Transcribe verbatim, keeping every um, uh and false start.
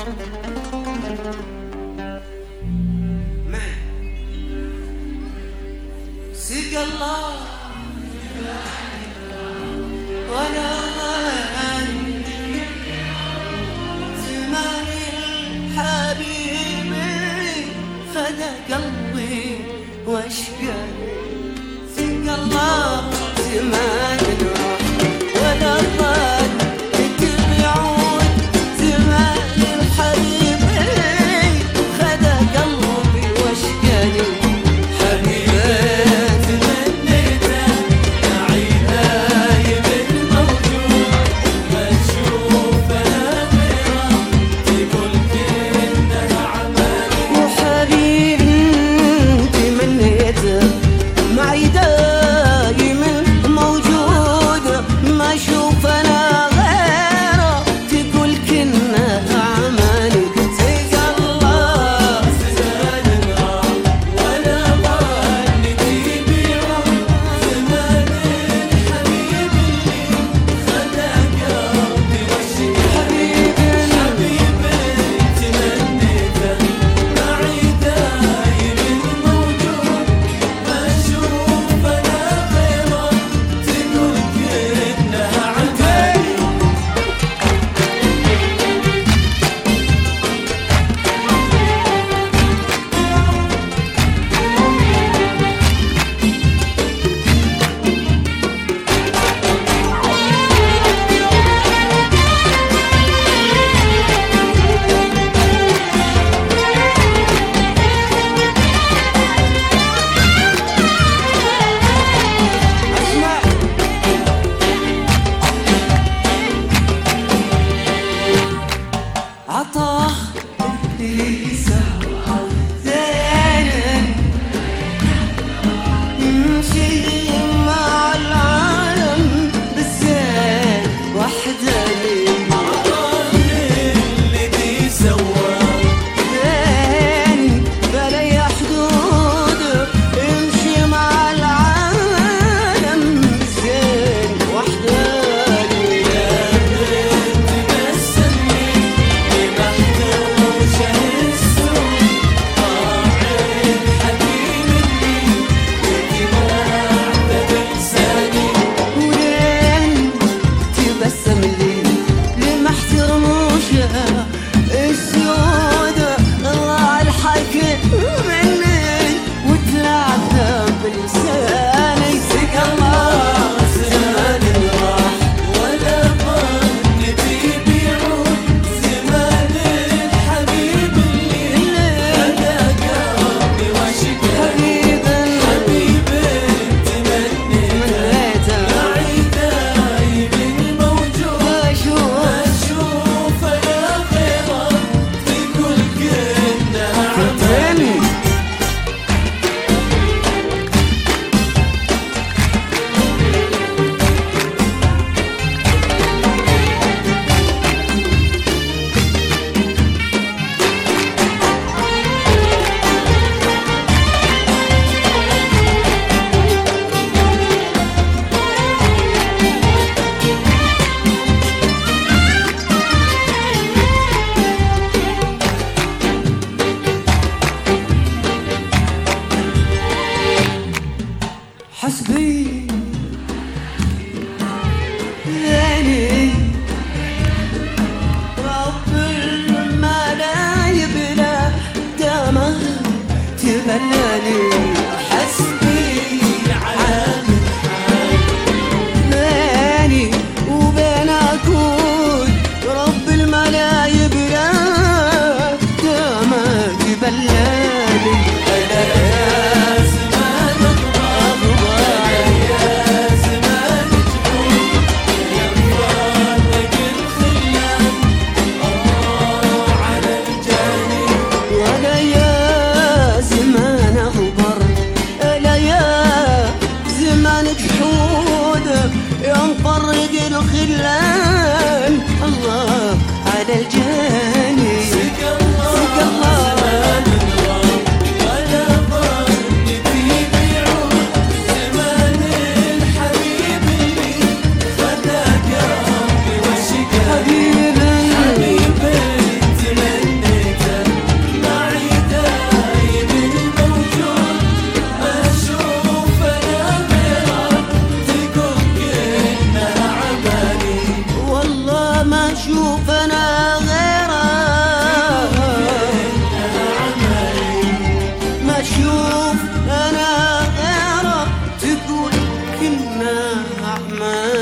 سقى الله ولا زمان الحبيب خذا قلبي واشقى. سقى الله زمان الروح ولا ضل يتبعون زمان الحبيب خذا قلبي واشقاني. عطاه ليسا زين نمشي مع العالم بالزين وحداني. عطاه اللي سوى زين بلا حدود امشي مع العالم بالزين وحداني. يا بنت بسمي محتوش السوق طاعن حكيم اللي واتباع بلساني. ولين تبسم لي لما احترموش السود الله الحكي مني وتلعبها بلساني. سقى الله زمان راح ولا ظن تبيعون زمان الحبيب اللي خذا قلبي واشقاني. حبيبا حبيب تمنيته معي دايم موجود اشوف اشوف انا غيره تقول كأنها تاني. حسبي يعني رب الملايب لا دمه تبلاني. حسبي عالم ماني وبين اكون رب الملايب لا دمه تبلاني. يا زمان الغرام يا زمان جنون يا مفارق الخلان الله على الجاني. ولا يا زمان غبر لا يا زمان جحود يا مفرق الخلان الله على الجاني. سقى الله زمان الغرام ولا ظن تبيعون زمان الحبيب اللي خذا قلبي واشقاني. حبيبا حبيب تمنيته ما